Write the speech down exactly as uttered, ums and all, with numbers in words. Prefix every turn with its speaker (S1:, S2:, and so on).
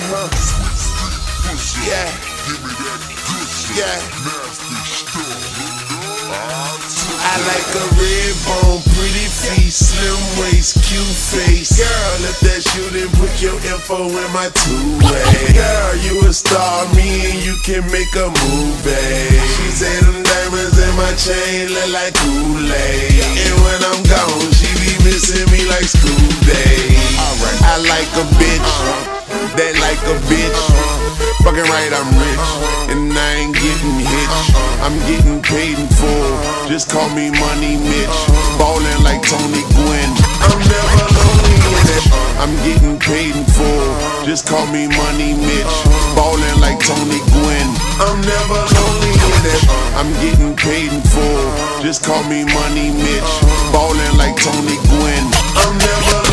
S1: Uh-huh. Yeah. Yeah. I like a red bone, pretty feet, slim waist, cute face. Girl, if that you, then put your info in my two-way. Girl, you a star, me and you can make a movie. She say them diamonds in my chain look like Kool-Aid. And when I'm gone, she be missing me like school days. I like a bitch, that like a bitch. Fucking right, I'm rich, and I ain't getting hitched. I'm getting paid in full, just call me Money Mitch. Ballin' like Tony Gwynn, I'm never lonely in it. I'm getting paid in full, just call me Money Mitch. Ballin' like Tony Gwynn, I'm never lonely in it. I'm getting paid in full, just call me Money Mitch. Ballin' like Tony Gwynn, I'm never